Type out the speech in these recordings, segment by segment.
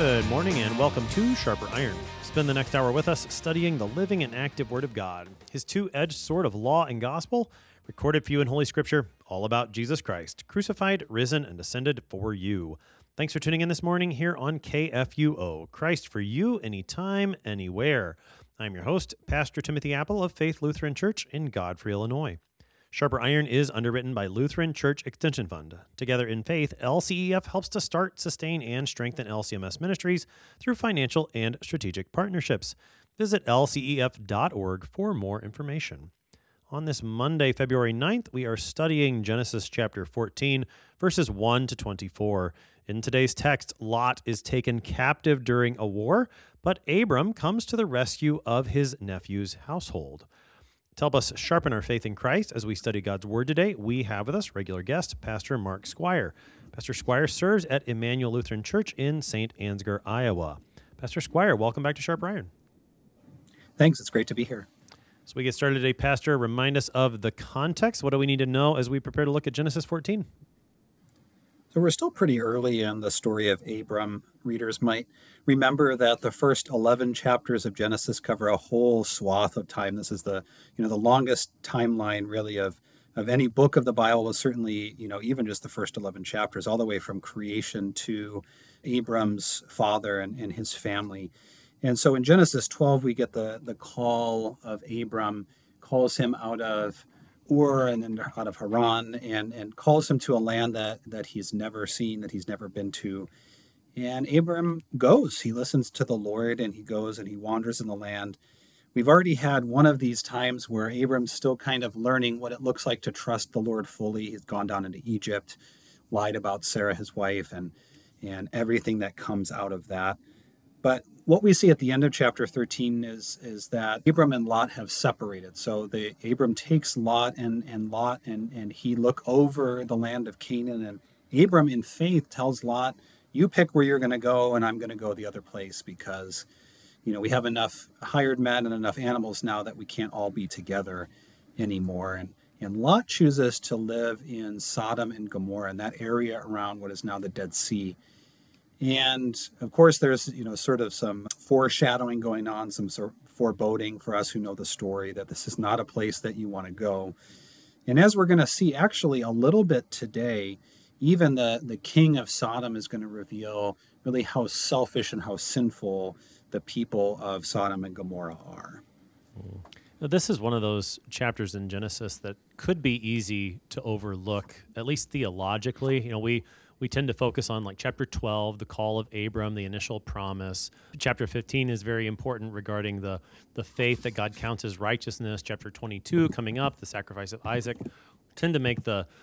Good morning and welcome to Sharper Iron. Spend the next hour with us studying the living and active Word of God, His two-edged sword of law and gospel, recorded for you in Holy Scripture, all about Jesus Christ, crucified, risen, and ascended for you. Thanks for tuning in this morning here on KFUO, Christ for you, anytime, anywhere. I'm your host, Pastor Timothy Apple of Faith Lutheran Church in Godfrey, Illinois. Sharper Iron is underwritten by Lutheran Church Extension Fund. Together in Faith, LCEF helps to start, sustain, and strengthen LCMS ministries through financial and strategic partnerships. Visit lcef.org for more information. On this Monday, February 9th, we are studying Genesis chapter 14, verses 1 to 24. In today's text, Lot is taken captive during a war, but Abram comes to the rescue of his nephew's household. To help us sharpen our faith in Christ as we study God's Word today, we have with us regular guest, Pastor Mark Squire. Pastor Squire serves at Emmanuel Lutheran Church in St. Ansgar, Iowa. Pastor Squire, welcome back to Sharper Iron. Thanks. It's great to be here. So we get started today, Pastor. Remind us of the context. What do we need to know as we prepare to look at Genesis 14? So we're still pretty early in the story of Abram. Readers might remember that the first 11 chapters of Genesis cover a whole swath of time. This is the longest timeline really of any book of the Bible. Was certainly, even just the first 11 chapters, all the way from creation to Abram's father and his family. And so in Genesis 12, we get the call of Abram, calls him out of Ur and then out of Haran, and calls him to a land that he's never seen, that he's never been to. And Abram goes. He listens to the Lord, and he goes and he wanders in the land. We've already had one of these times where Abram's still kind of learning what it looks like to trust the Lord fully. He's gone down into Egypt, lied about Sarah, his wife, and everything that comes out of that. But what we see at the end of chapter 13 is that Abram and Lot have separated. So Abram takes Lot and he look over the land of Canaan. And Abram in faith tells Lot, you pick where you're going to go and I'm going to go the other place because, we have enough hired men and enough animals now that we can't all be together anymore. And Lot chooses to live in Sodom and Gomorrah, in that area around what is now the Dead Sea. And of course, there's, sort of some foreshadowing going on, some sort of foreboding for us who know the story that this is not a place that you want to go. And as we're going to see actually a little bit today, even the king of Sodom is going to reveal really how selfish and how sinful the people of Sodom and Gomorrah are. Now, this is one of those chapters in Genesis that could be easy to overlook, at least theologically. We tend to focus on like chapter 12, the call of Abram, the initial promise. Chapter 15 is very important regarding the faith that God counts as righteousness. Chapter 22 coming up, the sacrifice of Isaac. We tend to make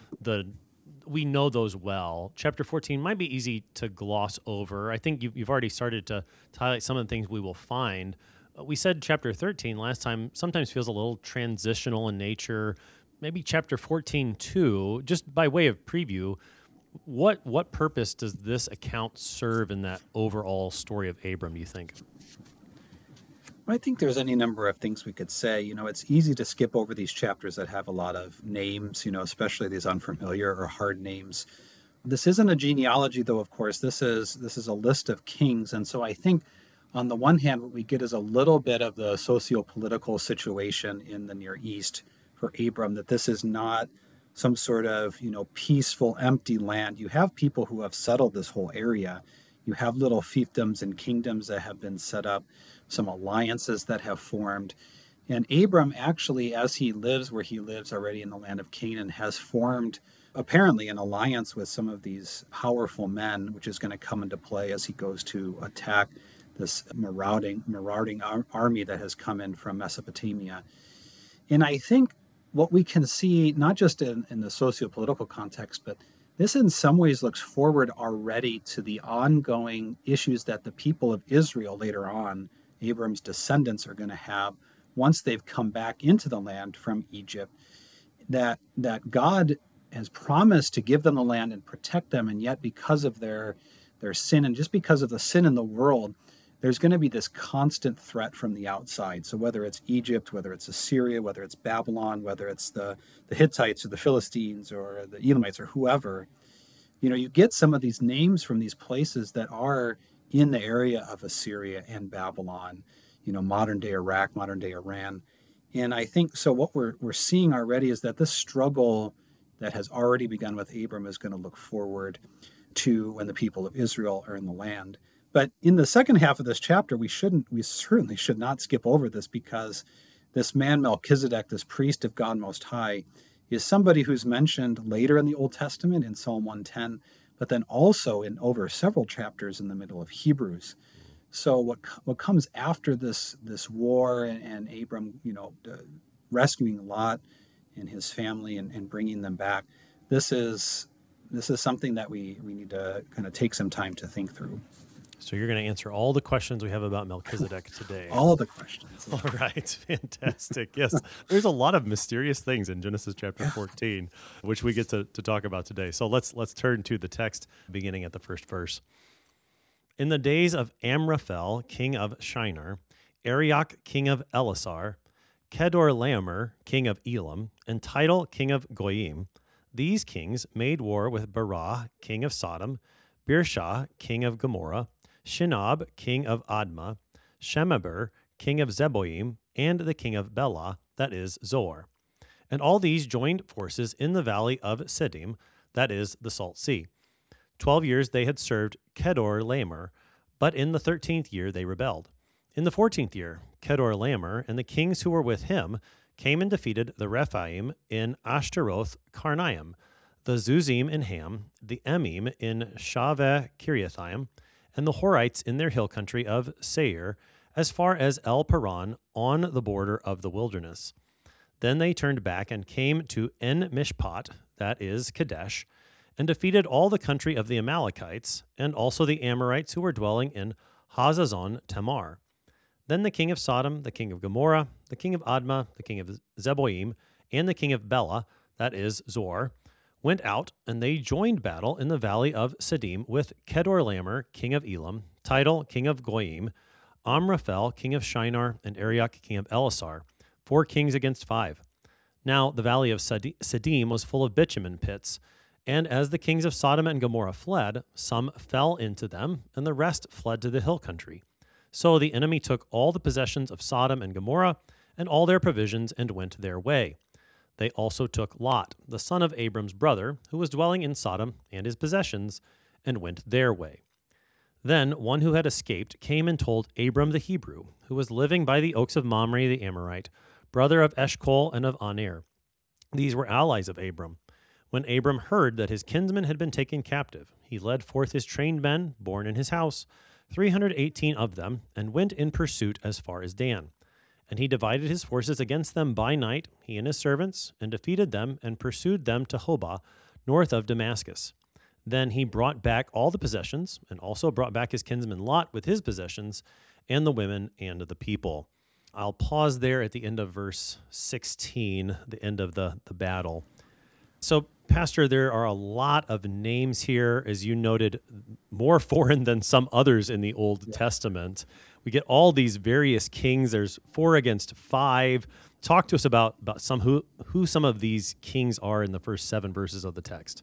we know those well. Chapter 14 might be easy to gloss over. I think you've already started to highlight some of the things we will find. We said chapter 13 last time sometimes feels a little transitional in nature. Maybe chapter 14 too, just by way of preview. What purpose does this account serve in that overall story of Abram, do you think? I think there's any number of things we could say. It's easy to skip over these chapters that have a lot of names, especially these unfamiliar or hard names. This isn't a genealogy, though, of course. This is a list of kings. And so I think on the one hand, what we get is a little bit of the socio-political situation in the Near East for Abram, that this is not some sort of, peaceful, empty land. You have people who have settled this whole area. You have little fiefdoms and kingdoms that have been set up, some alliances that have formed. And Abram actually, as he lives where he lives already in the land of Canaan, has formed apparently an alliance with some of these powerful men, which is going to come into play as he goes to attack this marauding army that has come in from Mesopotamia. And I think what we can see, not just in the socio-political context, but this in some ways looks forward already to the ongoing issues that the people of Israel later on, Abram's descendants, are going to have once they've come back into the land from Egypt, that God has promised to give them the land and protect them, and yet because of their sin and just because of the sin in the world, there's going to be this constant threat from the outside. So whether it's Egypt, whether it's Assyria, whether it's Babylon, whether it's the Hittites or the Philistines or the Elamites or whoever, you get some of these names from these places that are in the area of Assyria and Babylon, modern day Iraq, modern day Iran. And I think so. What we're seeing already is that this struggle that has already begun with Abram is going to look forward to when the people of Israel are in the land. But in the second half of this chapter, we certainly should not skip over this, because this man Melchizedek, this priest of God Most High, is somebody who's mentioned later in the Old Testament in Psalm 110, but then also in over several chapters in the middle of Hebrews. So what comes after this war and Abram, rescuing Lot and his family and bringing them back, this is something that we need to kind of take some time to think through. So you're going to answer all the questions we have about Melchizedek today. All of the questions. All right. Fantastic. Yes. There's a lot of mysterious things in Genesis chapter 14, which we get to talk about today. So let's turn to the text beginning at the first verse. In the days of Amraphel, king of Shinar, Arioch, king of Elasar, Kedorlaomer, king of Elam, and Tidal, king of Goyim, these kings made war with Barah, king of Sodom, Birsha, king of Gomorrah, Shinab, king of Admah, Shemeber, king of Zeboim, and the king of Bela, that is, Zoar. And all these joined forces in the valley of Siddim, that is, the Salt Sea. 12 years they had served Kedorlaomer, but in the 13th year they rebelled. In the 14th year, Kedorlaomer and the kings who were with him came and defeated the Rephaim in Ashtaroth Karnaim, the Zuzim in Ham, the Emim in Shaveh Kiriathaim, and the Horites in their hill country of Seir, as far as El Paran on the border of the wilderness. Then they turned back and came to En Mishpat, that is, Kadesh, and defeated all the country of the Amalekites, and also the Amorites who were dwelling in Hazazon Tamar. Then the king of Sodom, the king of Gomorrah, the king of Admah, the king of Zeboim, and the king of Bela, that is, Zoar, went out, and they joined battle in the valley of Siddim with Kedorlaomer, king of Elam, Tidal, king of Goyim, Amraphel, king of Shinar, and Arioch, king of Elasar, 4 kings against 5. Now the valley of Siddim was full of bitumen pits, and as the kings of Sodom and Gomorrah fled, some fell into them, and the rest fled to the hill country. So the enemy took all the possessions of Sodom and Gomorrah, and all their provisions, and went their way. They also took Lot, the son of Abram's brother, who was dwelling in Sodom, and his possessions, and went their way. Then one who had escaped came and told Abram the Hebrew, who was living by the oaks of Mamre the Amorite, brother of Eshcol and of Aner. These were allies of Abram. When Abram heard that his kinsmen had been taken captive, he led forth his trained men, born in his house, 318 of them, and went in pursuit as far as Dan. And he divided his forces against them by night, he and his servants, and defeated them and pursued them to Hobah, north of Damascus. Then he brought back all the possessions, and also brought back his kinsman Lot with his possessions, and the women and the people. I'll pause there at the end of verse 16, the end of the battle. So, Pastor, there are a lot of names here, as you noted, more foreign than some others in the Old Testament. We get all these various kings. There's 4 against 5. Talk to us about some who some of these kings are in the first 7 verses of the text.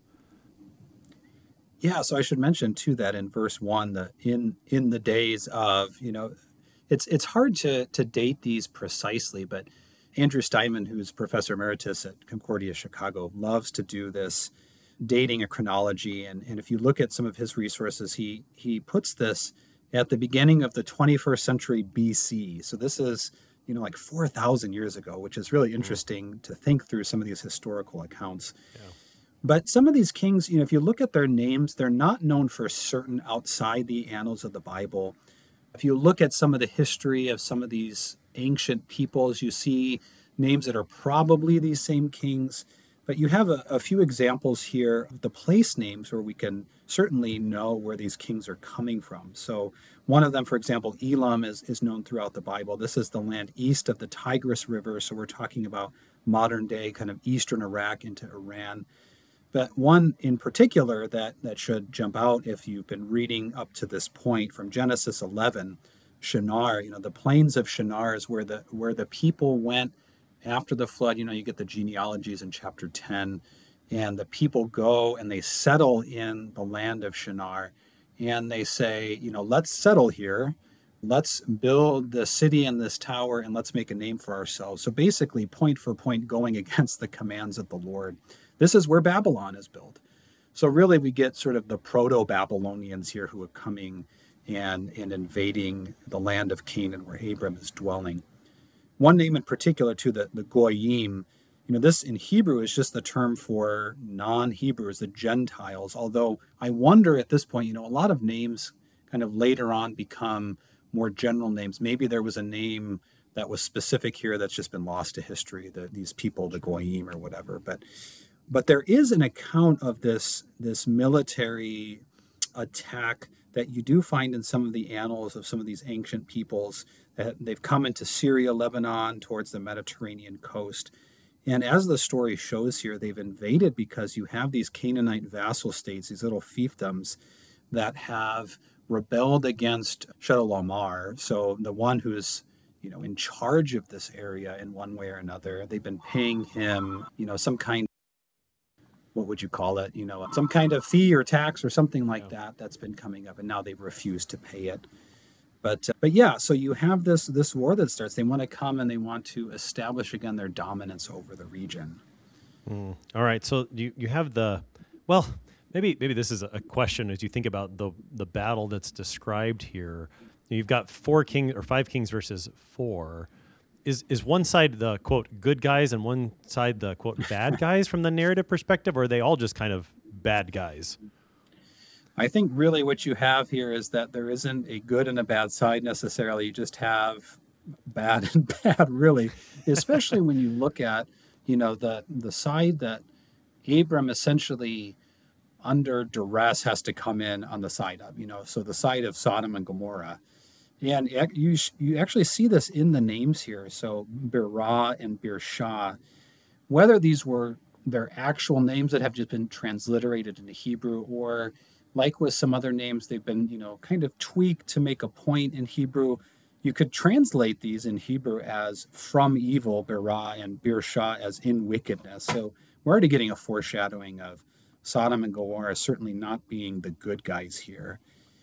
Yeah, so I should mention too that in verse 1, that in the days of, it's hard to date these precisely, but Andrew Steinman, who's professor emeritus at Concordia Chicago, loves to do this dating a chronology. And if you look at some of his resources, he puts this at the beginning of the 21st century BC. So this is, like 4,000 years ago, which is really interesting to think through some of these historical accounts. Yeah. But some of these kings, if you look at their names, they're not known for certain outside the annals of the Bible. If you look at some of the history of some of these ancient peoples, you see names that are probably these same kings, but you have a few examples here of the place names where we can certainly know where these kings are coming from. So one of them, for example, Elam is known throughout the Bible. This is the land east of the Tigris River, so we're talking about modern day kind of eastern Iraq into Iran. But one in particular that should jump out if you've been reading up to this point from Genesis 11, Shinar, the plains of Shinar is where the people went after the flood. You get the genealogies in chapter 10, and the people go and they settle in the land of Shinar. and they say, let's settle here. Let's build the city and this tower, and let's make a name for ourselves. So basically, point for point, going against the commands of the Lord. This is where Babylon is built. So really, we get sort of the proto-Babylonians here who are coming and invading the land of Canaan where Abram is dwelling. One name in particular, too, the Goyim, this in Hebrew is just the term for non-Hebrews, the Gentiles. Although I wonder at this point, a lot of names kind of later on become more general names. Maybe there was a name that was specific here that's just been lost to history, these people, the Goyim or whatever. But there is an account of this military attack that you do find in some of the annals of some of these ancient peoples. That they've come into Syria, Lebanon, towards the Mediterranean coast. And as the story shows here, they've invaded because you have these Canaanite vassal states, these little fiefdoms that have rebelled against Chedorlaomer. So the one who's in charge of this area in one way or another, they've been paying him, some kind, what would you call it? Some kind of fee or tax or something like that that's been coming up, and now they've refused to pay it. But yeah, so you have this war that starts. They want to come and they want to establish again their dominance over the region. All right, so you have maybe this is a question as you think about the battle that's described here. You've got 4 kings or 5 kings versus 4. Is one side the, quote, good guys and one side the, quote, bad guys from the narrative perspective, or are they all just kind of bad guys? I think really what you have here is that there isn't a good and a bad side necessarily. You just have bad and bad, really, especially when you look at, the side that Abram essentially under duress has to come in on the side of, so the side of Sodom and Gomorrah. And you actually see this in the names here. So Berah and Birsha, whether these were their actual names that have just been transliterated into Hebrew, or like with some other names, they've been, kind of tweaked to make a point in Hebrew. You could translate these in Hebrew as from evil, Berah, and Birsha as in wickedness. So we're already getting a foreshadowing of Sodom and Gomorrah certainly not being the good guys here.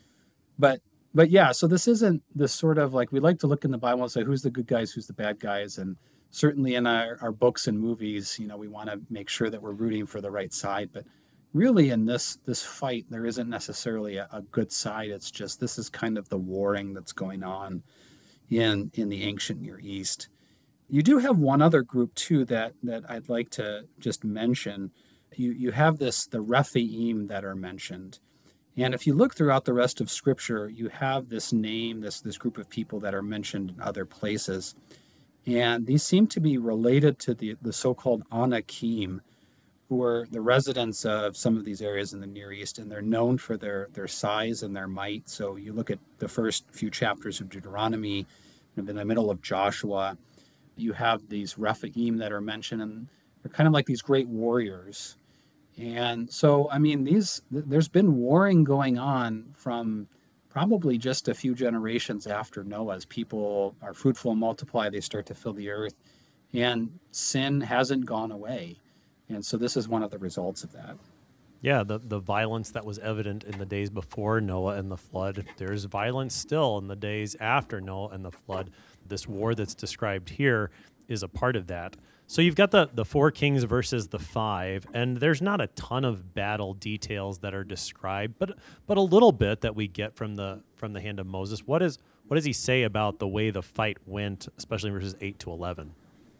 But yeah, so this isn't this sort of like, we like to look in the Bible and say, who's the good guys, who's the bad guys? And certainly in our books and movies, we want to make sure that we're rooting for the right side. But really in this fight, there isn't necessarily a good side. It's just, this is kind of the warring that's going on in the ancient Near East. You do have one other group too that I'd like to just mention. You have the Rephaim that are mentioned. And if you look throughout the rest of Scripture, you have this name, this group of people that are mentioned in other places. And these seem to be related to the so-called Anakim, who are the residents of some of these areas in the Near East, and they're known for their size and their might. So you look at the first few chapters of Deuteronomy, in the middle of Joshua, you have these Rephaim that are mentioned, and they're kind of like these great warriors. And so, I mean, there's been warring going on from probably just a few generations after Noah. As people are fruitful and multiply, they start to fill the earth, and sin hasn't gone away. And so this is one of the results of that. Yeah, the violence that was evident in the days before Noah and the flood, there's violence still in the days after Noah and the flood. This war that's described here is a part of that. So you've got the 4 kings versus the 5, and there's not a ton of battle details that are described, but a little bit that we get from the hand of Moses. What does he say about the way the fight went, especially in verses 8 to 11?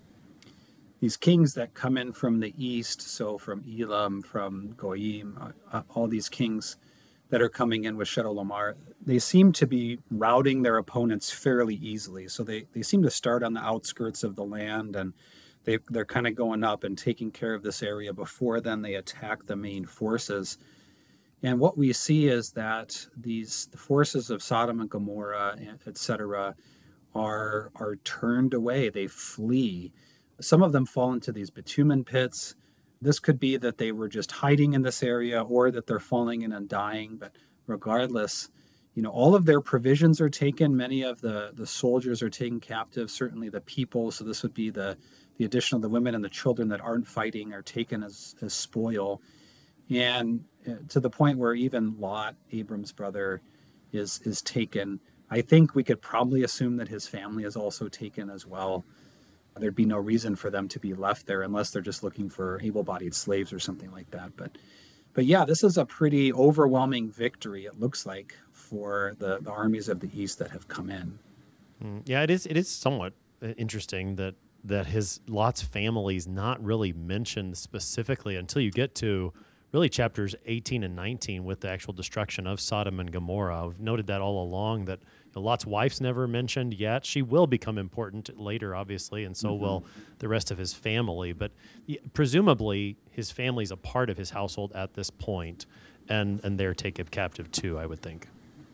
These kings that come in from the east, so from Elam, from Goyim, all these kings that are coming in with Chedorlaomer, they seem to be routing their opponents fairly easily. So they seem to start on the outskirts of the land, and they're kind of going up and taking care of this area before then they attack the main forces. And what we see is that the forces of Sodom and Gomorrah, etc., are turned away. They flee. Some of them fall into these bitumen pits. This could be that they were just hiding in this area, or that they're falling in and dying. But regardless, all of their provisions are taken. Many of the soldiers are taken captive, certainly the people. So this would be the addition of the women and the children that aren't fighting are taken as spoil. And to the point where even Lot, Abram's brother, is taken. I think we could probably assume that his family is also taken as well. There'd be no reason for them to be left there unless they're just looking for able-bodied slaves or something like that. But yeah, this is a pretty overwhelming victory, it looks like, for the armies of the East that have come in. Yeah, it is. It is somewhat interesting that his Lot's family is not really mentioned specifically until you get to really chapters 18 and 19 with the actual destruction of Sodom and Gomorrah. I've noted that all along, that Lot's wife's never mentioned yet. She will become important later, obviously, and so will the rest of his family. But presumably, his family's a part of his household at this point, and they're taken captive too, I would think.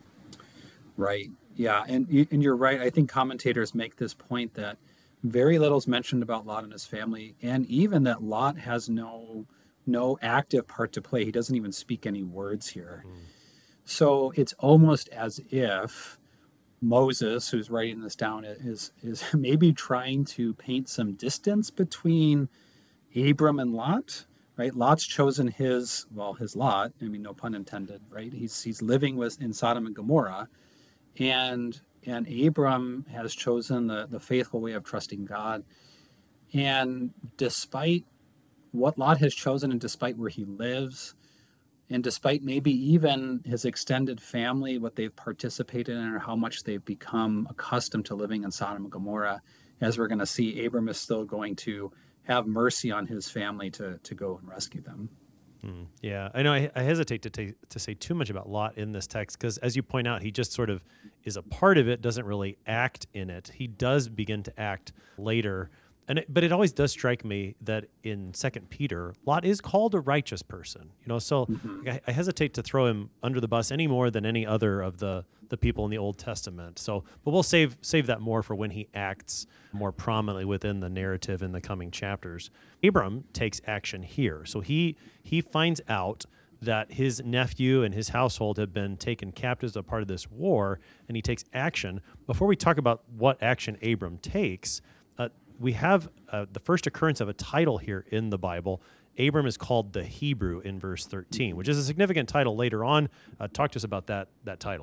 Right. Yeah, and you're right. I think commentators make this point that very little is mentioned about Lot and his family, and even that Lot has no active part to play. He doesn't even speak any words here. So it's almost as if Moses, who's writing this down, is maybe trying to paint some distance between Abram and Lot. Right? Lot's chosen his lot. I mean, no pun intended. Right? He's living in Sodom and Gomorrah, and Abram has chosen the faithful way of trusting God. And despite what Lot has chosen, and despite where he lives, and despite maybe even his extended family, what they've participated in or how much they've become accustomed to living in Sodom and Gomorrah, as we're going to see, Abram is still going to have mercy on his family to go and rescue them. Yeah, I know I hesitate to say too much about Lot in this text because, as you point out, he just sort of is a part of it, doesn't really act in it. He does begin to act later. But it always does strike me that in 2 Peter, Lot is called a righteous person. So I hesitate to throw him under the bus any more than any other of the people in the Old Testament. But we'll save that more for when he acts more prominently within the narrative in the coming chapters. Abram takes action here. So he finds out that his nephew and his household have been taken captive as a part of this war, and he takes action. Before we talk about what action Abram takes, we have the first occurrence of a title here in the Bible. Abram is called the Hebrew in verse 13, which is a significant title later on. Talk to us about that title.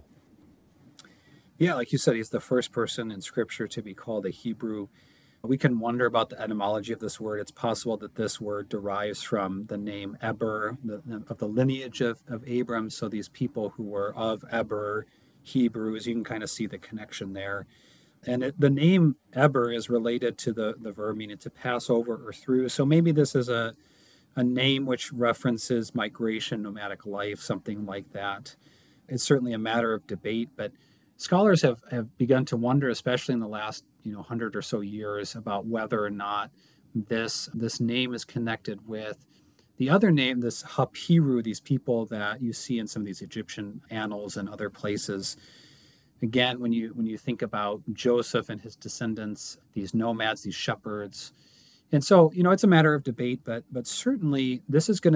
Yeah, like you said, he's the first person in Scripture to be called a Hebrew. We can wonder about the etymology of this word. It's possible that this word derives from the name Eber, of the lineage of Abram. So these people who were of Eber, Hebrews, you can kind of see the connection there. And the name Eber is related to the verb meaning to pass over or through. So maybe this is a name which references migration, nomadic life, something like that. It's certainly a matter of debate, but scholars have begun to wonder, especially in the last 100 or so years, about whether or not this name is connected with the other name, this Hapiru, these people that you see in some of these Egyptian annals and other places. Again, when you think about Joseph and his descendants, these nomads, these shepherds. And so, it's a matter of debate, but certainly this is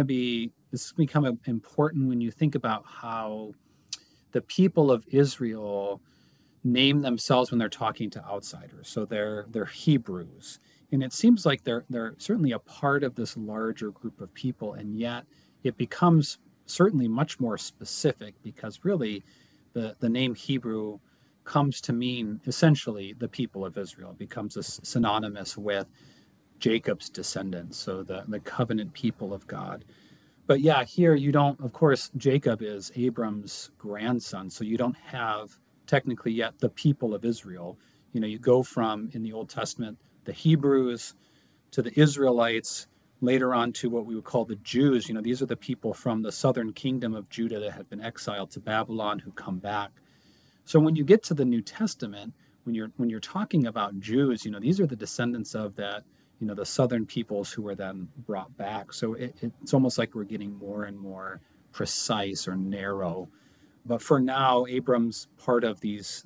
become important when you think about how the people of Israel name themselves when they're talking to outsiders. So they're Hebrews. And it seems like they're certainly a part of this larger group of people, and yet it becomes certainly much more specific because really the name Hebrew comes to mean essentially the people of Israel. It becomes synonymous with Jacob's descendants, so the covenant people of God. But yeah, here you don't, of course, Jacob is Abram's grandson, so you don't have technically yet the people of Israel. You go from, in the Old Testament, the Hebrews to the Israelites, later on to what we would call the Jews. These are the people from the southern kingdom of Judah that had been exiled to Babylon who come back. So when you get to the New Testament, when you're talking about Jews, these are the descendants of that, the southern peoples who were then brought back. So it's almost like we're getting more and more precise or narrow. But for now, Abram's part of these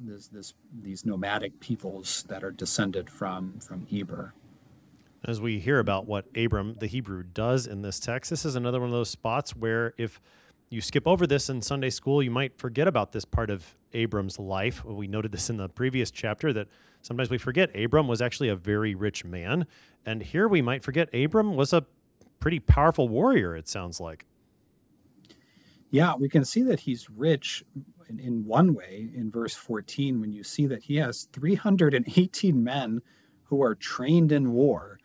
nomadic peoples that are descended from Eber. As we hear about what Abram, the Hebrew, does in this text, this is another one of those spots where if you skip over this in Sunday school, you might forget about this part of Abram's life. We noted this in the previous chapter that sometimes we forget Abram was actually a very rich man. And here we might forget Abram was a pretty powerful warrior, it sounds like. Yeah, we can see that he's rich in one way in verse 14 when you see that he has 318 men who are trained in war.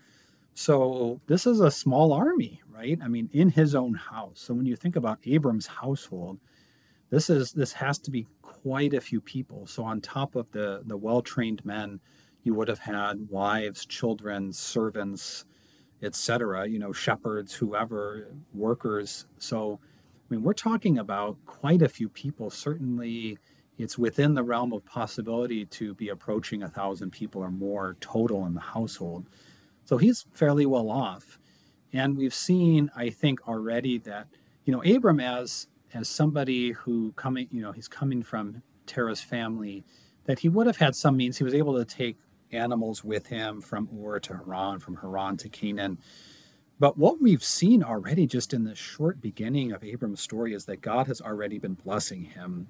So this is a small army, right? I mean, in his own house. So when you think about Abram's household, this has to be quite a few people. So on top of the well-trained men, you would have had wives, children, servants, etc., shepherds, whoever, workers. So, I mean, we're talking about quite a few people. Certainly, it's within the realm of possibility to be approaching 1,000 people or more total in the household. So he's fairly well off. And we've seen, I think, already that, Abram as somebody who he's coming from Terah's family, that he would have had some means. He was able to take animals with him from Ur to Haran, from Haran to Canaan. But what we've seen already just in the short beginning of Abram's story is that God has already been blessing him.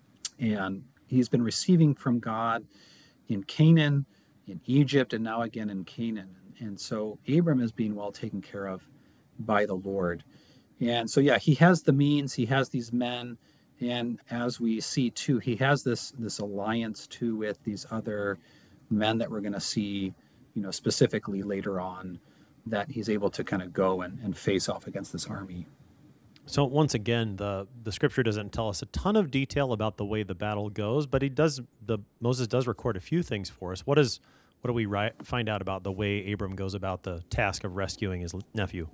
And he's been receiving from God in Canaan, in Egypt, and now again in Canaan. And so Abram is being well taken care of by the Lord. And so, yeah, he has the means, he has these men. And as we see too, he has this alliance too with these other men that we're going to see, specifically later on, that he's able to kind of go and face off against this army. So once again, the scripture doesn't tell us a ton of detail about the way the battle goes, but Moses does record a few things for us. What do we find out about the way Abram goes about the task of rescuing his nephew?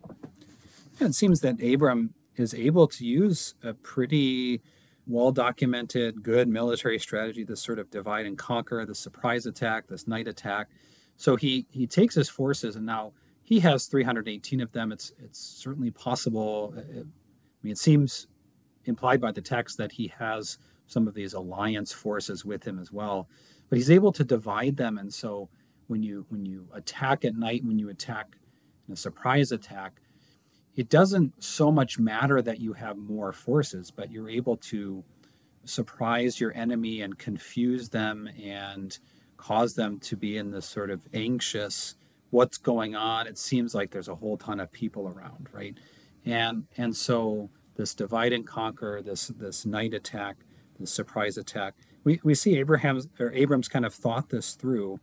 Yeah, it seems that Abram is able to use a pretty well-documented, good military strategy, this sort of divide and conquer, the surprise attack, this night attack. So he takes his forces, and now he has 318 of them. It's certainly possible. It seems implied by the text that he has some of these alliance forces with him as well. But he's able to divide them, and so when you attack at night, when you attack in a surprise attack, it doesn't so much matter that you have more forces, but you're able to surprise your enemy and confuse them and cause them to be in this sort of anxious, what's going on? It seems like there's a whole ton of people around, right? And so this divide and conquer, this night attack, this surprise attack, we see Abram's kind of thought this through,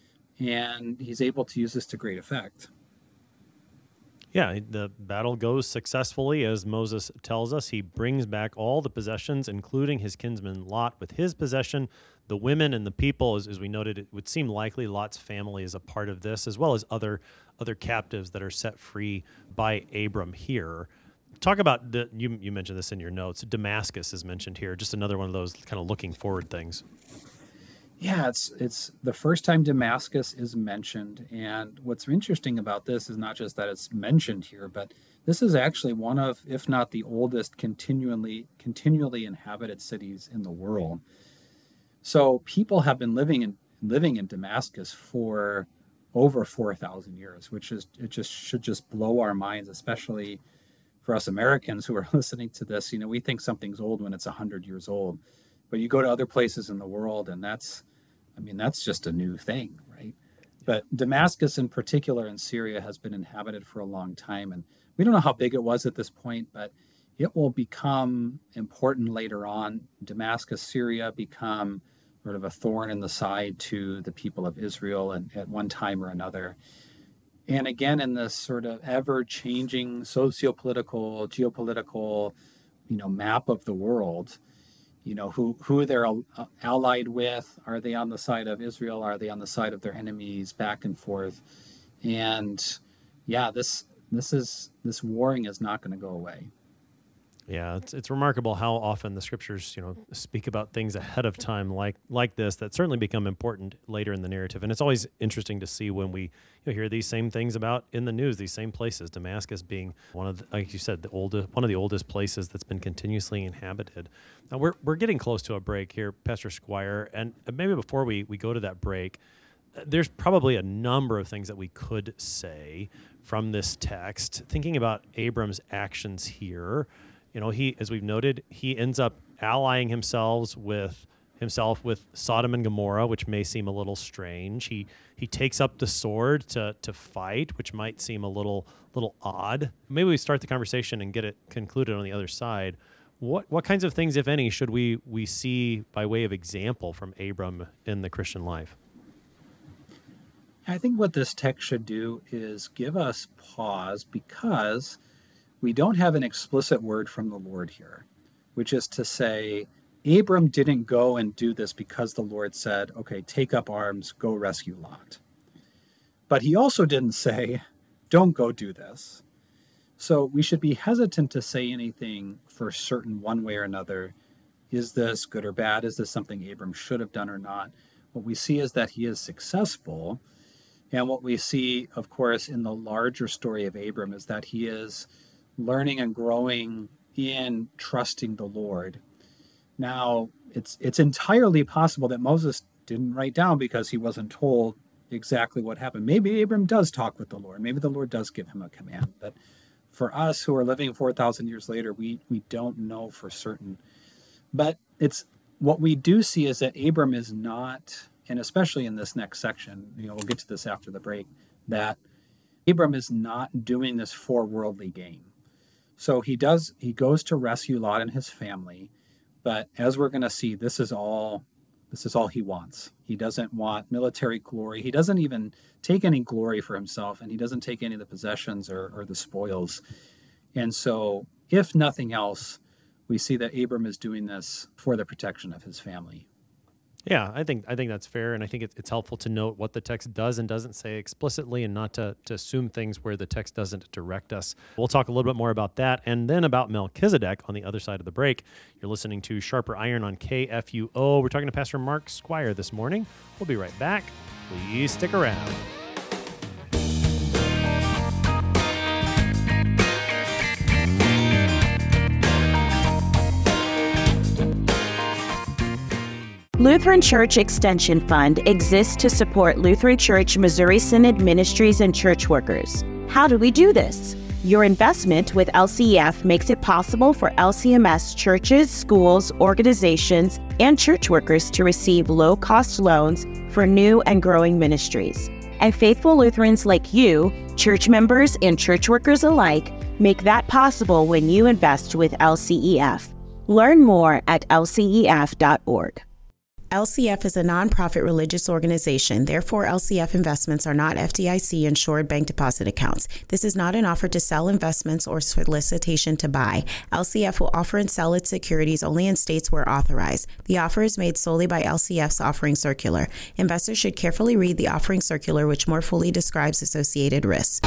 and he's able to use this to great effect. Yeah, the battle goes successfully, as Moses tells us. He brings back all the possessions, including his kinsman Lot with his possession. The women and the people, as we noted, it would seem likely Lot's family is a part of this, as well as other captives that are set free by Abram here. Talk about, you mentioned this in your notes, Damascus is mentioned here, just another one of those kind of looking forward things. Yeah, it's the first time Damascus is mentioned. And what's interesting about this is not just that it's mentioned here, but this is actually one of, if not the oldest, continually inhabited cities in the world. So people have been living in Damascus for over 4,000 years, which should just blow our minds, especially for us Americans who are listening to this. We think something's old when it's 100 years old, but you go to other places in the world, and that's just a new thing, right? But Damascus in particular in Syria has been inhabited for a long time. And we don't know how big it was at this point, but it will become important later on. Damascus, Syria become sort of a thorn in the side to the people of Israel at one time or another. And again, in this sort of ever-changing socio-political, geopolitical, map of the world, who they're allied with. Are they on the side of Israel? Are they on the side of their enemies? Back and forth. And yeah, this warring is not going to go away. Yeah, it's remarkable how often the scriptures, speak about things ahead of time like this that certainly become important later in the narrative. And it's always interesting to see when we hear these same things about in the news, these same places, Damascus being one of like you said, one of the oldest places that's been continuously inhabited. Now we're getting close to a break here, Pastor Squire, and maybe before we go to that break, there's probably a number of things that we could say from this text, thinking about Abram's actions here. He, as we've noted, he ends up allying himself with himself with Sodom and Gomorrah, which may seem a little strange. He takes up the sword to fight, which might seem a little odd. Maybe we start the conversation and get it concluded on the other side. What kinds of things, if any, should we see by way of example from Abram in the Christian life? I think what this text should do is give us pause, because we don't have an explicit word from the Lord here, which is to say, Abram didn't go and do this because the Lord said, okay, take up arms, go rescue Lot. But he also didn't say, don't go do this. So we should be hesitant to say anything for certain one way or another. Is this good or bad? Is this something Abram should have done or not? What we see is that he is successful. And what we see, of course, in the larger story of Abram is that he is learning and growing in trusting the Lord. Now, it's entirely possible that Moses didn't write down because he wasn't told exactly what happened. Maybe Abram does talk with the Lord. Maybe the Lord does give him a command. But for us who are living 4,000 years later, we don't know for certain. But it's what we do see is that Abram is not, and especially in this next section, we'll get to this after the break, that Abram is not doing this for worldly gain. So he goes to rescue Lot and his family, but as we're going to see, this is all he wants. He doesn't want military glory. He doesn't even take any glory for himself, and he doesn't take any of the possessions or the spoils. And so, if nothing else, we see that Abram is doing this for the protection of his family. Yeah, I think that's fair, and I think it's helpful to note what the text does and doesn't say explicitly, and not to assume things where the text doesn't direct us. We'll talk a little bit more about that, and then about Melchizedek on the other side of the break. You're listening to Sharper Iron on KFUO. We're talking to Pastor Mark Squire this morning. We'll be right back. Please stick around. Lutheran Church Extension Fund exists to support Lutheran Church Missouri Synod ministries and church workers. How do we do this? Your investment with LCEF makes it possible for LCMS churches, schools, organizations, and church workers to receive low-cost loans for new and growing ministries. And faithful Lutherans like you, church members and church workers alike, make that possible when you invest with LCEF. Learn more at lcef.org. LCF is a nonprofit religious organization. Therefore, LCF investments are not FDIC-insured bank deposit accounts. This is not an offer to sell investments or solicitation to buy. LCF will offer and sell its securities only in states where authorized. The offer is made solely by LCF's offering circular. Investors should carefully read the offering circular, which more fully describes associated risks.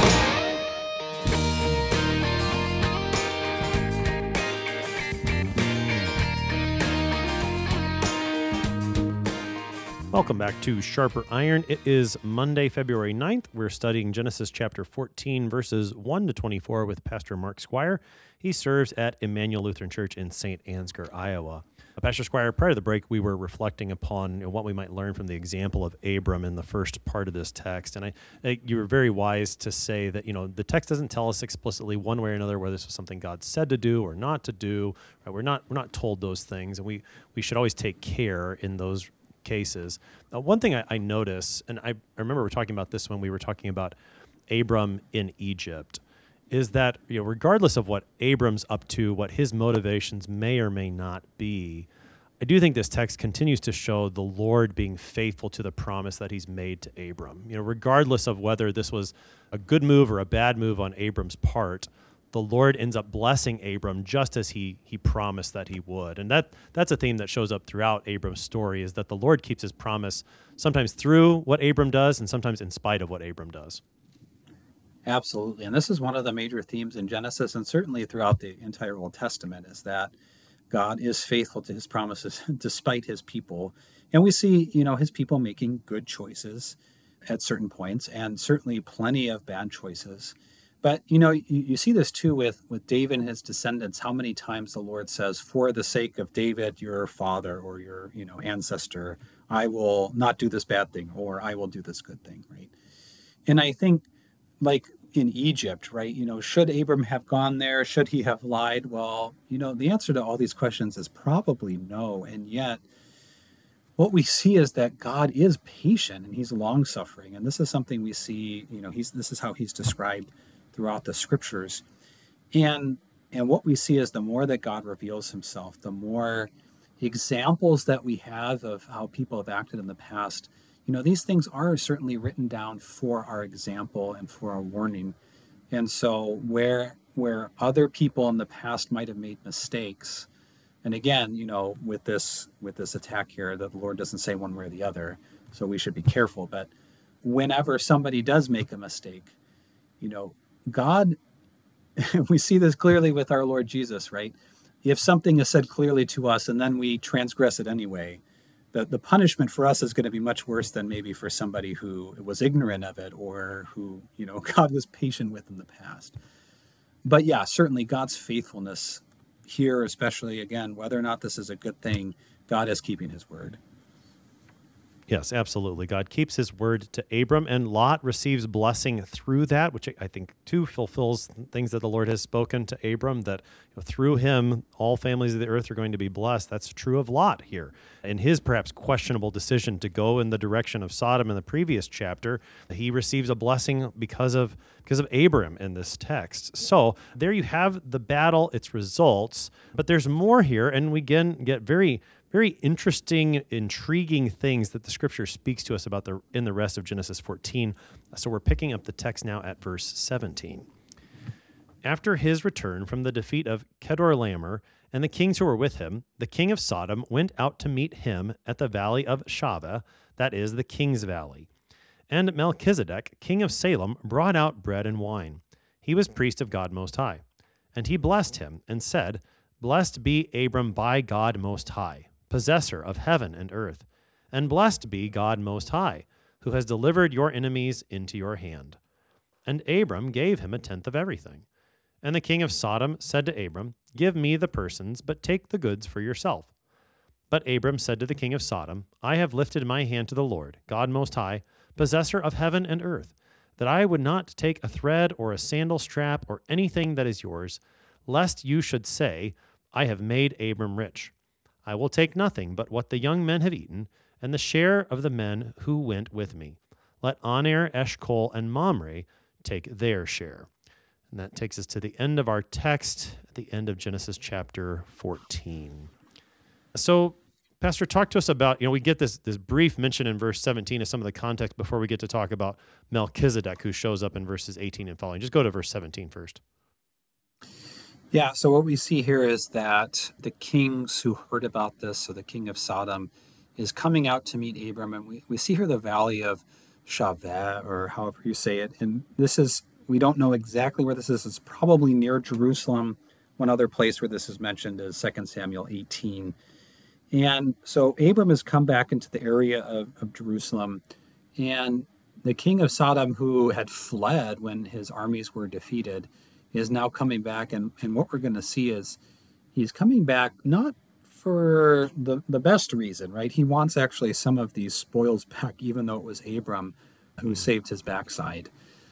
Welcome back to Sharper Iron. It is Monday, February 9th. We're studying Genesis chapter 14, verses 1 to 24 with Pastor Mark Squire. He serves at Emmanuel Lutheran Church in St. Ansgar, Iowa. Pastor Squire, prior to the break, we were reflecting upon what we might learn from the example of Abram in the first part of this text. And you were very wise to say that, the text doesn't tell us explicitly one way or another whether this was something God said to do or not to do. Right? We're not told those things, and we should always take care in those cases. One thing I notice, and I remember we were talking about this when we were talking about Abram in Egypt, is that regardless of what Abram's up to, what his motivations may or may not be, I do think this text continues to show the Lord being faithful to the promise that he's made to Abram. Regardless of whether this was a good move or a bad move on Abram's part, the Lord ends up blessing Abram just as he promised that he would. And that's a theme that shows up throughout Abram's story, is that the Lord keeps his promise sometimes through what Abram does and sometimes in spite of what Abram does. Absolutely. And this is one of the major themes in Genesis, and certainly throughout the entire Old Testament, is that God is faithful to his promises despite his people. And we see, his people making good choices at certain points, and certainly plenty of bad choices. But, you see this too with David and his descendants, how many times the Lord says, for the sake of David, your father or your, ancestor, I will not do this bad thing, or I will do this good thing, right? And I think, like in Egypt, right, should Abram have gone there? Should he have lied? Well, the answer to all these questions is probably no. And yet, what we see is that God is patient and he's long suffering. And this is something we see, this is how he's described throughout the scriptures. And what we see is the more that God reveals himself, the more examples that we have of how people have acted in the past. These things are certainly written down for our example and for our warning. And so where other people in the past might have made mistakes, and again, with this attack here, that the Lord doesn't say one way or the other, so we should be careful. But whenever somebody does make a mistake, God, we see this clearly with our Lord Jesus, right? If something is said clearly to us and then we transgress it anyway, the punishment for us is going to be much worse than maybe for somebody who was ignorant of it or who, God was patient with in the past. But yeah, certainly God's faithfulness here, especially, again, whether or not this is a good thing, God is keeping his word. Yes, absolutely. God keeps his word to Abram, and Lot receives blessing through that, which I think, too, fulfills things that the Lord has spoken to Abram, that through him, all families of the earth are going to be blessed. That's true of Lot here. In his perhaps questionable decision to go in the direction of Sodom in the previous chapter, he receives a blessing because of Abram in this text. So there you have the battle, its results, but there's more here, and we again get very interesting, intriguing things that the scripture speaks to us about in the rest of Genesis 14. So we're picking up the text now at verse 17. After his return from the defeat of Kedorlaomer and the kings who were with him, the king of Sodom went out to meet him at the valley of Shaveh, that is, the king's valley. And Melchizedek, king of Salem, brought out bread and wine. He was priest of God Most High. And he blessed him and said, "Blessed be Abram by God Most High, possessor of heaven and earth, and blessed be God Most High, who has delivered your enemies into your hand." And Abram gave him a tenth of everything. And the king of Sodom said to Abram, "Give me the persons, but take the goods for yourself." But Abram said to the king of Sodom, "I have lifted my hand to the Lord, God Most High, possessor of heaven and earth, that I would not take a thread or a sandal strap or anything that is yours, lest you should say, 'I have made Abram rich.' I will take nothing but what the young men have eaten, and the share of the men who went with me. Let Aner, Eshcol, and Mamre take their share." And that takes us to the end of our text, at the end of Genesis chapter 14. So, Pastor, talk to us about, we get this brief mention in verse 17 of some of the context before we get to talk about Melchizedek, who shows up in verses 18 and following. Just go to verse 17 first. Yeah, so what we see here is that the kings who heard about this, so the king of Sodom, is coming out to meet Abram, and we see here the valley of Shaveh, or however you say it, and we don't know exactly where this is. It's probably near Jerusalem. One other place where this is mentioned is 2 Samuel 18. And so Abram has come back into the area of Jerusalem, and the king of Sodom, who had fled when his armies were defeated, is now coming back, and what we're going to see is he's coming back not for the best reason, right? He wants actually some of these spoils back, even though it was Abram who saved his backside.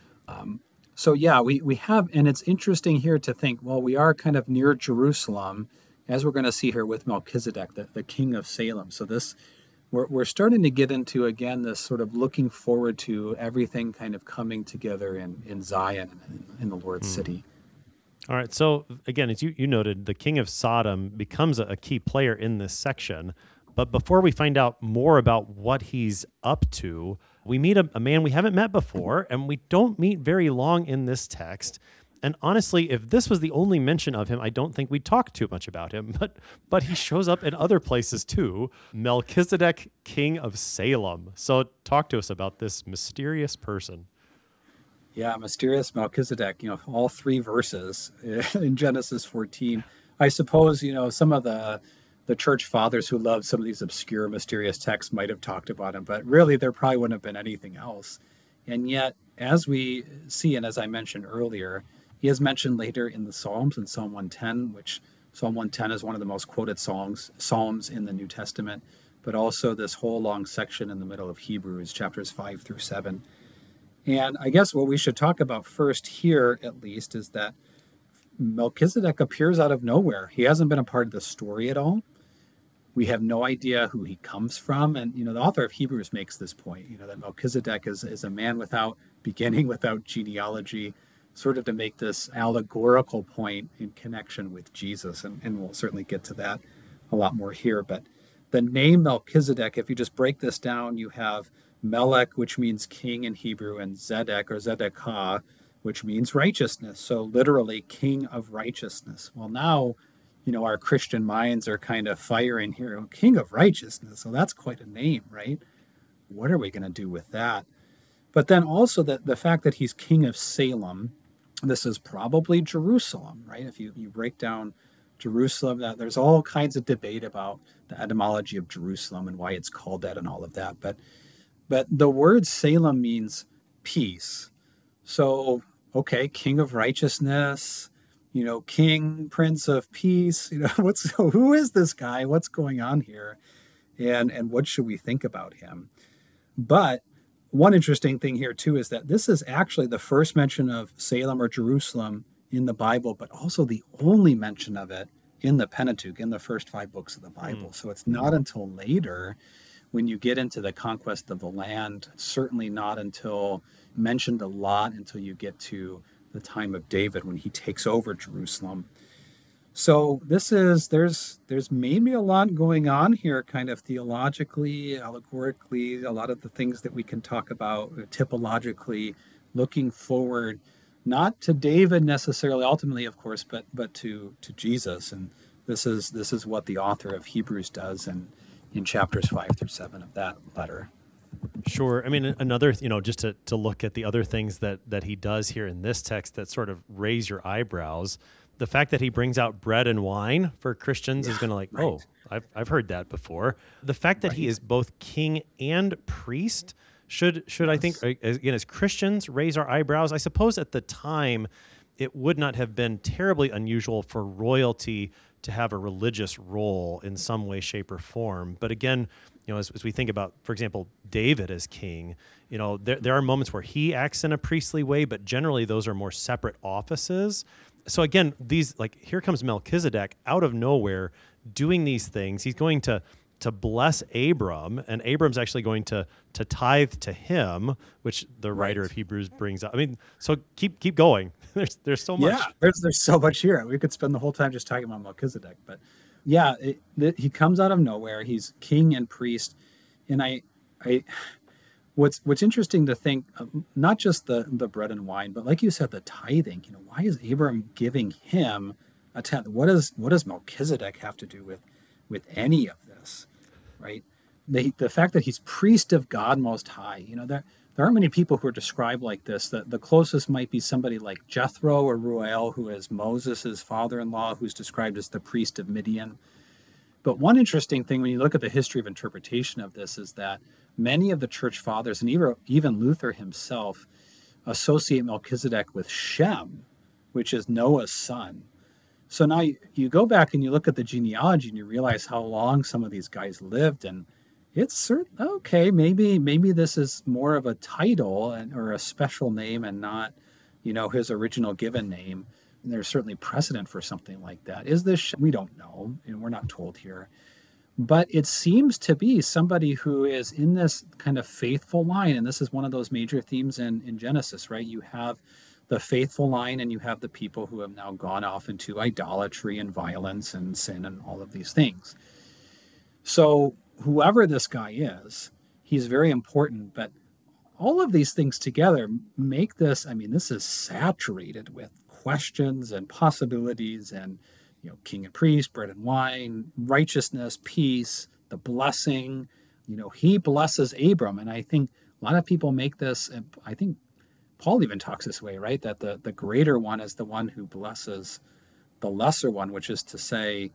So yeah, we have, and it's interesting here to think, well, we are kind of near Jerusalem, as we're going to see here with Melchizedek, the king of Salem. So we're starting to get into, again, this sort of looking forward to everything kind of coming together in Zion, in the Lord's city. All right, so again, as you noted, the king of Sodom becomes a key player in this section. But before we find out more about what he's up to, we meet a man we haven't met before, and we don't meet very long in this text. And honestly, if this was the only mention of him, I don't think we'd talk too much about him. But he shows up in other places too. Melchizedek, king of Salem. So talk to us about this mysterious person. Yeah, mysterious Melchizedek, all three verses in Genesis 14. I suppose, some of the church fathers who love some of these obscure, mysterious texts might have talked about him, but really there probably wouldn't have been anything else. And yet, as we see, and as I mentioned earlier, he is mentioned later in the Psalms, in Psalm 110, which Psalm 110 is one of the most quoted Psalms in the New Testament, but also this whole long section in the middle of Hebrews, chapters 5 through 7. And I guess what we should talk about first here, at least, is that Melchizedek appears out of nowhere. He hasn't been a part of the story at all. We have no idea who he comes from. And, the author of Hebrews makes this point, that Melchizedek is a man without beginning, without genealogy, sort of to make this allegorical point in connection with Jesus. And we'll certainly get to that a lot more here. But the name Melchizedek, if you just break this down, you have Melech, which means king in Hebrew, and Zedek or Zedekah, which means righteousness. So literally king of righteousness. Well, now, our Christian minds are kind of firing here. Oh, king of righteousness. So that's quite a name, right? What are we going to do with that? But then also the fact that he's king of Salem, this is probably Jerusalem, right? If you break down Jerusalem, that there's all kinds of debate about the etymology of Jerusalem and why it's called that and all of that. But the word Salem means peace. So, okay, king of righteousness, king, prince of peace, who is this guy? What's going on here? And what should we think about him? But one interesting thing here too is that this is actually the first mention of Salem or Jerusalem in the Bible, but also the only mention of it in the Pentateuch, in the first 5 books of the Bible. So it's not until later when you get into the conquest of the land, certainly not until mentioned a lot until you get to the time of David when he takes over Jerusalem. So there's maybe a lot going on here, kind of theologically, allegorically, a lot of the things that we can talk about typologically, looking forward, not to David necessarily, ultimately, of course, but to Jesus. And this is what the author of Hebrews does in chapters 5 through 7 of that letter. Sure. I mean, another, just to look at the other things that he does here in this text that sort of raise your eyebrows. The fact that he brings out bread and wine for Christians is going to right. Oh, I've heard that before. The fact that he is both king and priest should I think, again, as Christians raise our eyebrows. I suppose at the time it would not have been terribly unusual for royalty to have a religious role in some way, shape, or form. But again, as we think about, for example, David as king, there are moments where he acts in a priestly way, but generally those are more separate offices. So again, here comes Melchizedek out of nowhere doing these things. He's going to bless Abram, and Abram's actually going to tithe to him, which the writer of Hebrews brings up. I mean, so keep going. There's so much. Yeah, there's so much here. We could spend the whole time just talking about Melchizedek, but yeah, he comes out of nowhere. He's king and priest, and what's interesting to think, not just the bread and wine, but like you said, the tithing. Why is Abram giving him a tenth? What does Melchizedek have to do with any of this, right? The fact that he's priest of God Most High. There aren't many people who are described like this. The closest might be somebody like Jethro or Ruel, who is Moses' father-in-law, who's described as the priest of Midian. But one interesting thing when you look at the history of interpretation of this is that many of the church fathers, and even Luther himself, associate Melchizedek with Shem, which is Noah's son. So now you go back and you look at the genealogy and you realize how long some of these guys lived, and it's okay, maybe this is more of a title or a special name and not, his original given name. And there's certainly precedent for something like that. Is this? We don't know, and we're not told here. But it seems to be somebody who is in this kind of faithful line, and this is one of those major themes in Genesis, right? You have the faithful line, and you have the people who have now gone off into idolatry and violence and sin and all of these things. So whoever this guy is, he's very important, but all of these things together make this, this is saturated with questions and possibilities and, king and priest, bread and wine, righteousness, peace, the blessing. He blesses Abram. And I think a lot of people make this, and I think Paul even talks this way, right? That the greater one is the one who blesses the lesser one, which is to say,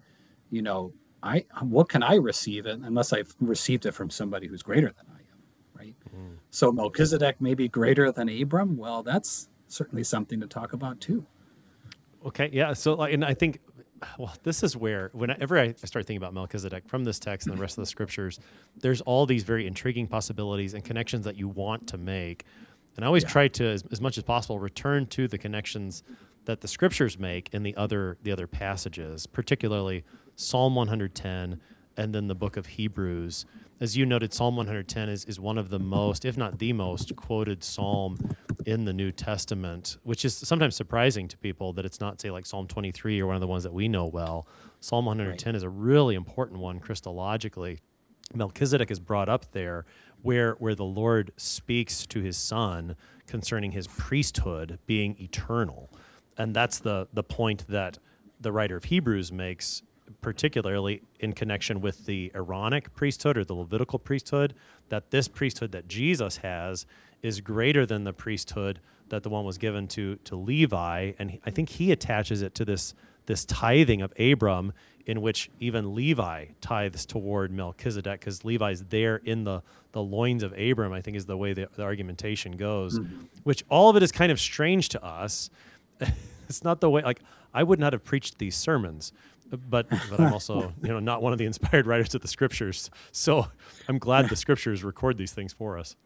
what can I receive it unless I've received it from somebody who's greater than I am, right? Mm. So Melchizedek may be greater than Abram. Well, that's certainly something to talk about too. Okay, yeah. So, and I think, this is where, whenever I start thinking about Melchizedek from this text and the rest of the scriptures, there's all these very intriguing possibilities and connections that you want to make. And I always try to, as much as possible, return to the connections that the scriptures make in the other passages, particularly Psalm 110 and then the book of Hebrews. As you noted, Psalm 110 is one of the most, if not the most, quoted psalm in the New Testament, which is sometimes surprising to people that it's not, say, like Psalm 23 or one of the ones that we know well. Psalm 110 is a really important one Christologically. Melchizedek is brought up there where the Lord speaks to his son concerning his priesthood being eternal. And that's the point that the writer of Hebrews makes, particularly in connection with the Aaronic priesthood or the Levitical priesthood, that this priesthood that Jesus has is greater than the priesthood that the one was given to Levi. And I think he attaches it to this tithing of Abram, in which even Levi tithes toward Melchizedek, because Levi's there in the loins of Abram, I think is the way the argumentation goes, which all of it is kind of strange to us. It's not the way, like, I would not have preached these sermons, but I'm also, not one of the inspired writers of the scriptures. So I'm glad the scriptures record these things for us.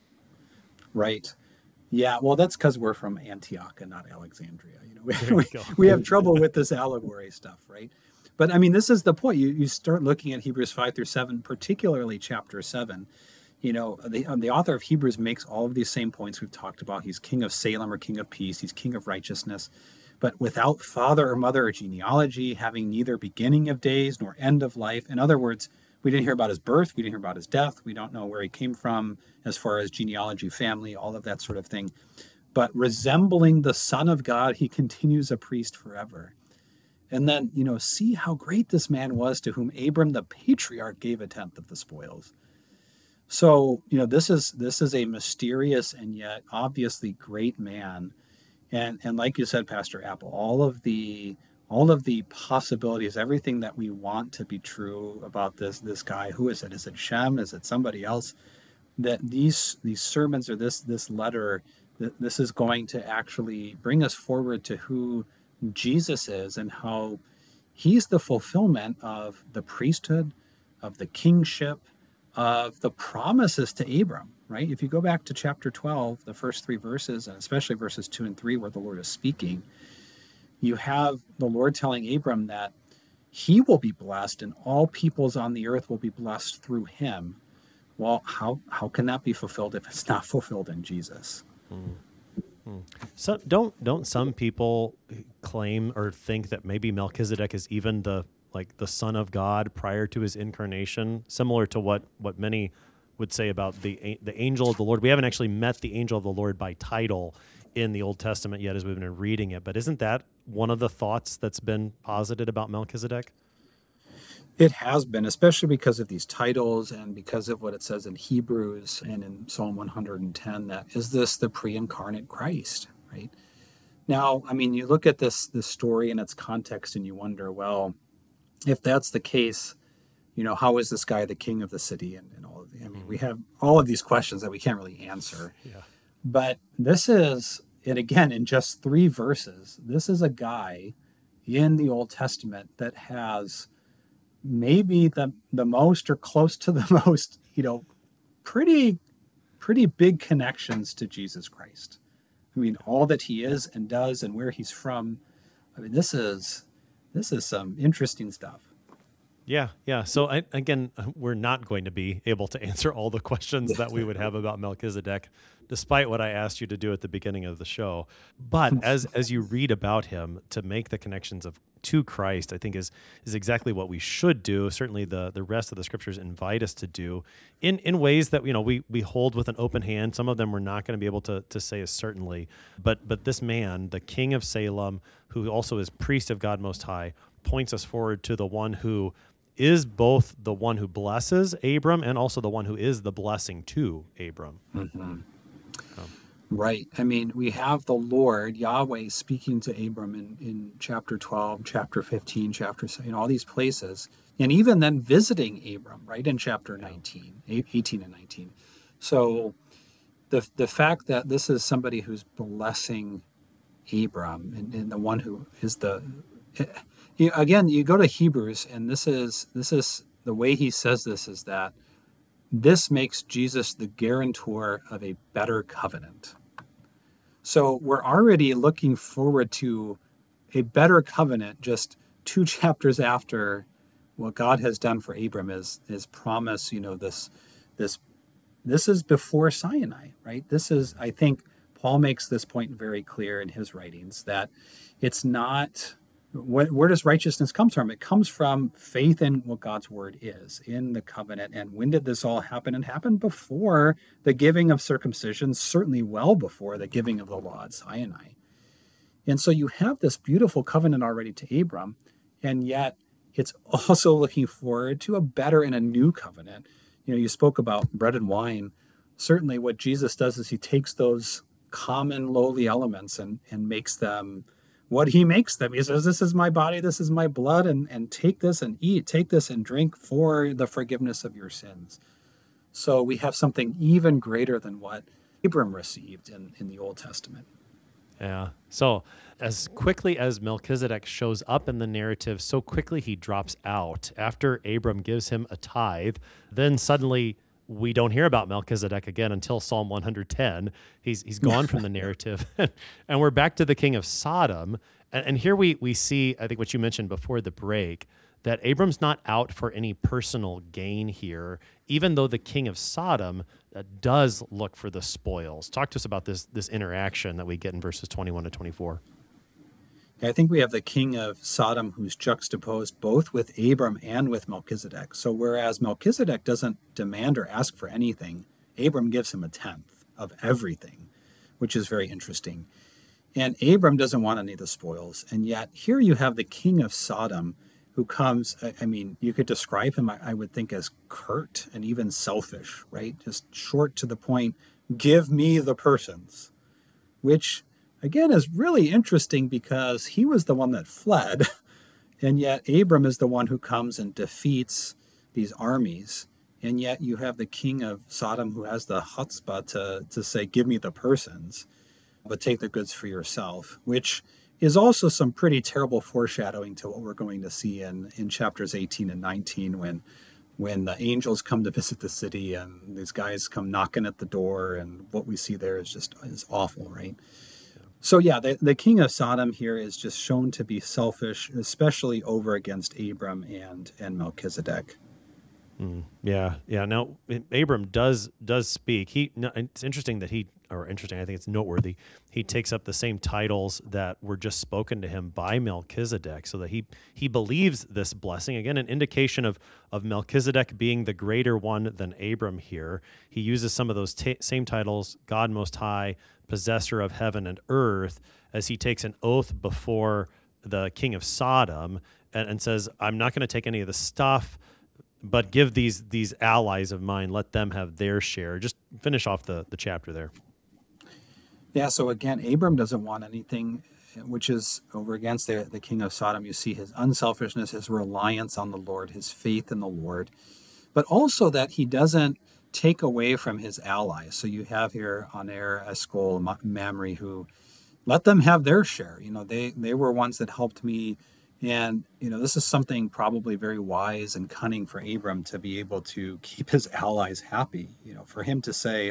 Right. Yeah, well, that's because we're from Antioch and not Alexandria. We have trouble with this allegory stuff, right? But I mean, this is the point. You start looking at Hebrews 5-7, particularly chapter 7. The author of Hebrews makes all of these same points we've talked about. He's king of Salem or king of peace. He's king of righteousness. But without father or mother or genealogy, having neither beginning of days nor end of life. In other words, we didn't hear about his birth. We didn't hear about his death. We don't know where he came from as far as genealogy, family, all of that sort of thing. But resembling the Son of God, he continues a priest forever. And then, see how great this man was, to whom Abram the patriarch gave a tenth of the spoils. So, this is a mysterious and yet obviously great man. And like you said, Pastor Apple, all of the possibilities, everything that we want to be true about this guy. Who is it? Is it Shem? Is it somebody else? That these sermons or this letter, this is going to actually bring us forward to who Jesus is and how he's the fulfillment of the priesthood, of the kingship, of the promises to Abram, right? If you go back to chapter 12, the first 3 verses, and especially verses 2 and 3, where the Lord is speaking, you have the Lord telling Abram that he will be blessed and all peoples on the earth will be blessed through him. Well, how can that be fulfilled if it's not fulfilled in Jesus? So don't some people claim or think that maybe Melchizedek is even the Son of God prior to his incarnation, similar to what many would say about the angel of the Lord? We haven't actually met the angel of the Lord by title in the Old Testament yet as we've been reading it, but isn't that one of the thoughts that's been posited about Melchizedek? It has been, especially because of these titles and because of what it says in Hebrews and in Psalm 110, that is this the pre-incarnate Christ, right? Now, I mean, you look at this story and its context and you wonder, well, if that's the case, how is this guy the king of the city and all of the, I mean, we have all of these questions that we can't really answer. Yeah. But this is, and again, in just 3 verses, this is a guy in the Old Testament that has maybe the most or close to the most, pretty big connections to Jesus Christ. I mean, all that he is and does and where he's from. I mean, this is some interesting stuff. Yeah. So again, we're not going to be able to answer all the questions that we would have about Melchizedek, despite what I asked you to do at the beginning of the show. But as you read about him, to make the connections to Christ, I think is exactly what we should do. Certainly the rest of the scriptures invite us to do in ways that, we hold with an open hand. Some of them we're not going to be able to say as certainly. But this man, the king of Salem, who also is priest of God Most High, points us forward to the one who is both the one who blesses Abram and also the one who is the blessing to Abram. Mm-hmm. Right. I mean, we have the Lord, Yahweh, speaking to Abram in chapter 12, chapter 15, chapter 7, all these places. And even then visiting Abram, right, in chapter 19, 18 and 19. So the fact that this is somebody who's blessing Abram and the one who is again, you go to Hebrews, and this is the way he says this is that this makes Jesus the guarantor of a better covenant. So we're already looking forward to a better covenant just 2 chapters after what God has done for Abram is promise, this this is before Sinai, right? This is, I think Paul makes this point very clear in his writings, that it's not, where does righteousness come from? It comes from faith in what God's word is, in the covenant. And when did this all happen? It happened before the giving of circumcision, certainly well before the giving of the law at Sinai. And so you have this beautiful covenant already to Abram, and yet it's also looking forward to a better and a new covenant. You spoke about bread and wine. Certainly what Jesus does is he takes those common lowly elements and makes them what he makes them. He says, this is my body, this is my blood, and take this and eat, take this and drink for the forgiveness of your sins. So we have something even greater than what Abram received in the Old Testament. Yeah. So as quickly as Melchizedek shows up in the narrative, so quickly he drops out. After Abram gives him a tithe, then suddenly we don't hear about Melchizedek again until Psalm 110. He's gone from the narrative. And we're back to the king of Sodom. And here we see, I think what you mentioned before the break, that Abram's not out for any personal gain here, even though the king of Sodom does look for the spoils. Talk to us about this interaction that we get in verses 21 to 24. I think we have the king of Sodom who's juxtaposed both with Abram and with Melchizedek. So whereas Melchizedek doesn't demand or ask for anything, Abram gives him a tenth of everything, which is very interesting. And Abram doesn't want any of the spoils. And yet here you have the king of Sodom who comes, I mean, you could describe him, I would think, as curt and even selfish, right? Just short to the point, give me the persons, which again is really interesting because he was the one that fled. And yet Abram is the one who comes and defeats these armies. And yet you have the king of Sodom who has the chutzpah to say, give me the persons, but take the goods for yourself, which is also some pretty terrible foreshadowing to what we're going to see in chapters 18 and 19 when the angels come to visit the city and these guys come knocking at the door, and what we see there is awful, right? Yeah. So yeah, the king of Sodom here is just shown to be selfish, especially over against Abram and Melchizedek. Yeah. Now, Abram does speak. It's interesting that I think it's noteworthy. He takes up the same titles that were just spoken to him by Melchizedek, so that he believes this blessing. Again, an indication of Melchizedek being the greater one than Abram here. He uses some of those same titles, God Most High, possessor of heaven and earth, as he takes an oath before the king of Sodom and says, I'm not going to take any of the stuff, but give these allies of mine, let them have their share. Just finish off the chapter there. Yeah, so again, Abram doesn't want anything, which is over against the king of Sodom. You see his unselfishness, his reliance on the Lord, his faith in the Lord, but also that he doesn't take away from his allies. So you have here Aner, Eshcol, Mamre, who let them have their share. They were ones that helped me. And, this is something probably very wise and cunning for Abram to be able to keep his allies happy, for him to say,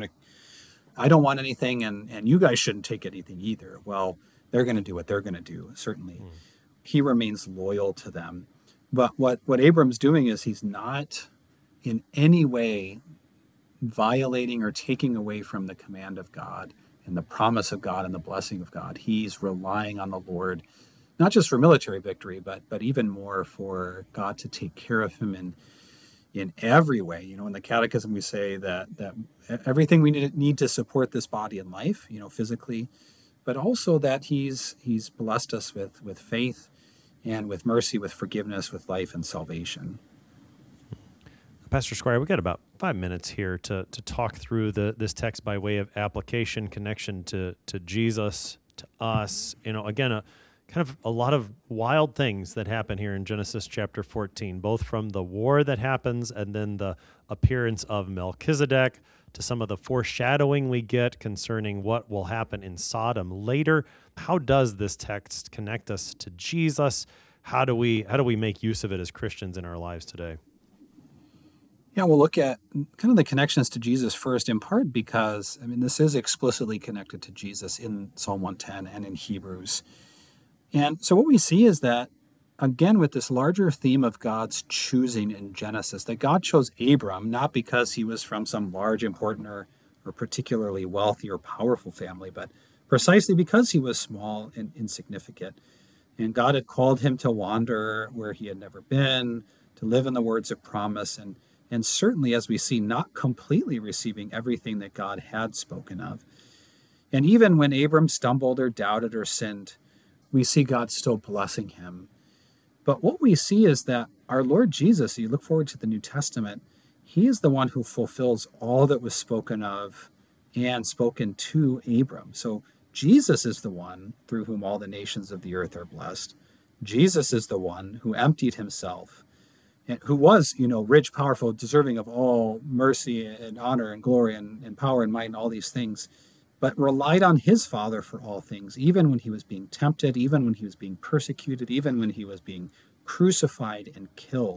I don't want anything and you guys shouldn't take anything either. Well, they're going to do what they're going to do, certainly. He remains loyal to them. But what Abram's doing is he's not in any way violating or taking away from the command of God and the promise of God and the blessing of God. He's relying on the Lord, not just for military victory, but even more for God to take care of him in every way. In the Catechism we say that everything we need to support this body in life, physically, but also that he's blessed us with faith and with mercy, with forgiveness, with life and salvation. Pastor Squire, we got about 5 minutes here to talk through this text by way of application, connection to Jesus, to us. Again, kind of a lot of wild things that happen here in Genesis chapter 14, both from the war that happens and then the appearance of Melchizedek to some of the foreshadowing we get concerning what will happen in Sodom later. How does this text connect us to Jesus? How do we make use of it as Christians in our lives today? Yeah, we'll look at kind of the connections to Jesus first, in part because, this is explicitly connected to Jesus in Psalm 110 and in Hebrews. And so what we see is that again with this larger theme of God's choosing in Genesis, that God chose Abram not because he was from some large, important, or particularly wealthy or powerful family, but precisely because he was small and insignificant. And God had called him to wander where he had never been, to live in the words of promise, and certainly, as we see, not completely receiving everything that God had spoken of. And even when Abram stumbled or doubted or sinned, we see God still blessing him. But what we see is that our Lord Jesus, you look forward to the New Testament, he is the one who fulfills all that was spoken of and spoken to Abram. So Jesus is the one through whom all the nations of the earth are blessed. Jesus is the one who emptied himself, and who was, rich, powerful, deserving of all mercy and honor and glory and power and might and all these things, but relied on his Father for all things, even when he was being tempted, even when he was being persecuted, even when he was being crucified and killed.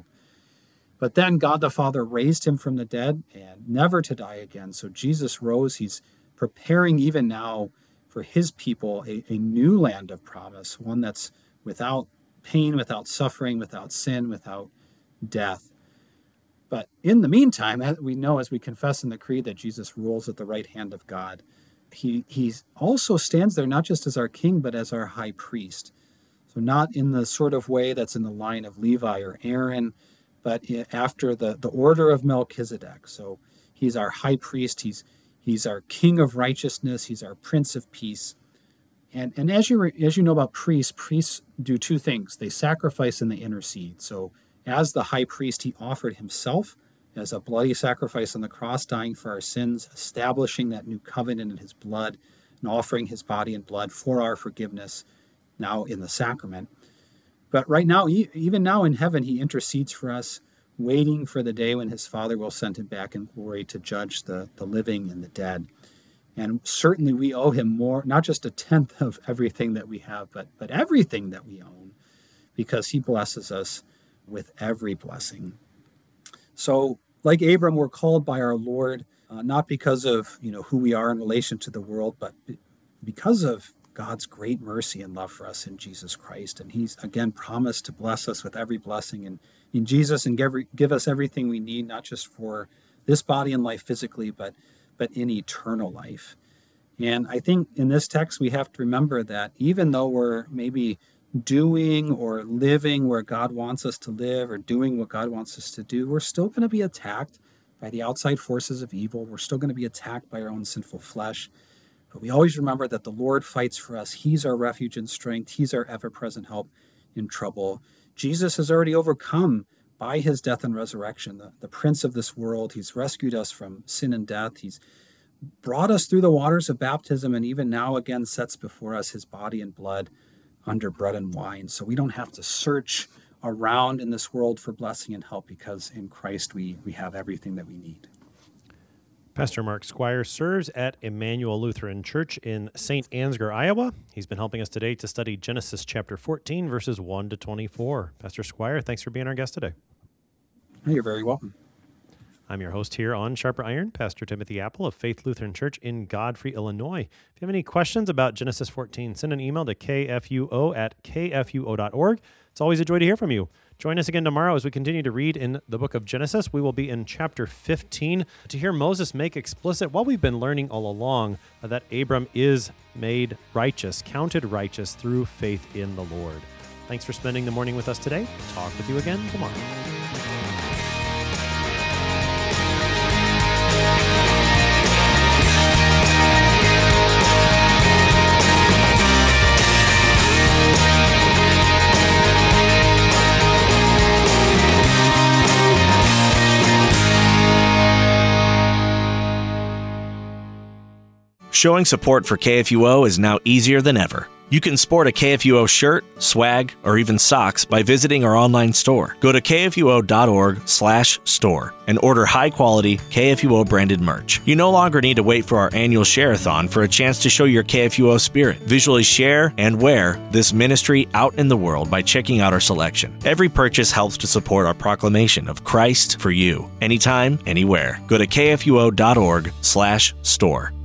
But then God the Father raised him from the dead and never to die again. So Jesus rose. He's preparing even now for his people a new land of promise, one that's without pain, without suffering, without sin, without death. But in the meantime, as we know, as we confess in the Creed, that Jesus rules at the right hand of God, he also stands there not just as our king, but as our high priest. So not in the sort of way that's in the line of Levi or Aaron, but after the order of Melchizedek. So he's our high priest, he's our king of righteousness, he's our prince of peace. And as you know about priests do two things. They sacrifice and they intercede. So as the high priest, he offered himself as a bloody sacrifice on the cross, dying for our sins, establishing that new covenant in his blood, and offering his body and blood for our forgiveness now in the sacrament. But right now, even now in heaven, he intercedes for us, waiting for the day when his Father will send him back in glory to judge the living and the dead. And certainly we owe him more, not just a tenth of everything that we have, but everything that we own, because he blesses us with every blessing. So like Abram, we're called by our Lord, not because of who we are in relation to the world, but because of God's great mercy and love for us in Jesus Christ. And he's, again, promised to bless us with every blessing in Jesus and give us everything we need, not just for this body and life physically, but in eternal life. And I think in this text, we have to remember that even though we're maybe doing or living where God wants us to live or doing what God wants us to do, we're still going to be attacked by the outside forces of evil. We're still going to be attacked by our own sinful flesh. But we always remember that the Lord fights for us. He's our refuge and strength. He's our ever-present help in trouble. Jesus has already overcome by his death and resurrection the prince of this world. He's rescued us from sin and death. He's brought us through the waters of baptism, and even now again sets before us his body and blood under bread and wine. So we don't have to search around in this world for blessing and help, because in Christ we have everything that we need. Pastor Mark Squire serves at Emmanuel Lutheran Church in St. Ansgar, Iowa. He's been helping us today to study Genesis chapter 14, verses 1 to 24. Pastor Squire, thanks for being our guest today. You're very welcome. I'm your host here on Sharper Iron, Pastor Timothy Apple of Faith Lutheran Church in Godfrey, Illinois. If you have any questions about Genesis 14, send an email to kfuo@kfuo.org. It's always a joy to hear from you. Join us again tomorrow as we continue to read in the book of Genesis. We will be in chapter 15 to hear Moses make explicit what we've been learning all along, that Abram is made righteous, counted righteous through faith in the Lord. Thanks for spending the morning with us today. Talk with you again tomorrow. Showing support for KFUO is now easier than ever. You can sport a KFUO shirt, swag, or even socks by visiting our online store. Go to kfuo.org/store and order high-quality KFUO-branded merch. You no longer need to wait for our annual share-a-thon for a chance to show your KFUO spirit. Visually share and wear this ministry out in the world by checking out our selection. Every purchase helps to support our proclamation of Christ for you, anytime, anywhere. Go to kfuo.org/store.